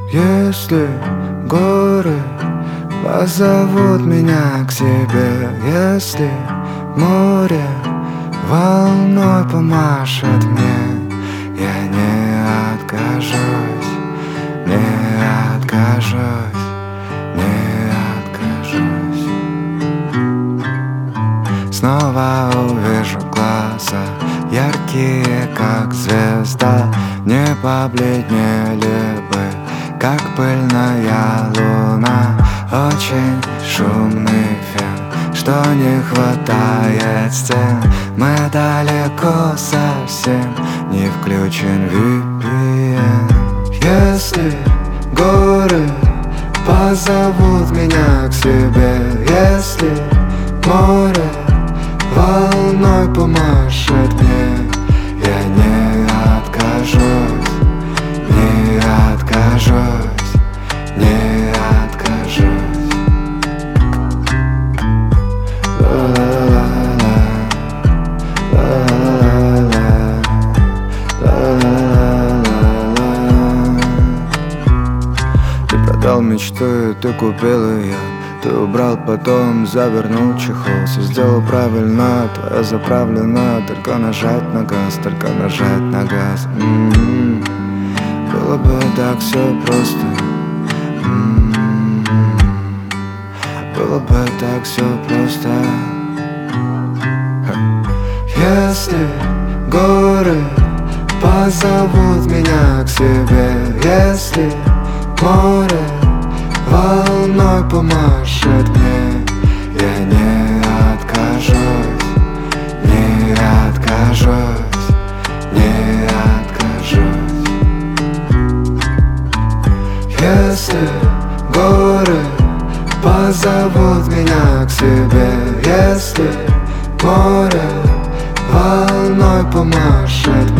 Если горы позовут меня к себе, если море волной помашет мне, я не откажусь, не откажусь, не откажусь. Снова увижу глаза, яркие, как звезда, не побледнели бы, как пыльная луна. Очень шумный фен, что не хватает стен. Мы далеко совсем, не включен VPN. Если горы позовут меня к себе, если море волной помашет мне, я не откажусь, не откажусь, не откажусь. Ты продал мечту, и ты купил ее. Ты убрал, потом завернул чехол. Все сделал правильно, твоя заправлена. Только нажать на газ, только нажать на газ. Было бы так все просто. Было бы так все просто. Если горы позовут меня к себе, если море волной помашет мне, я не откажусь, не откажусь, не откажусь. Если горы позовут меня к себе, если море волной помашет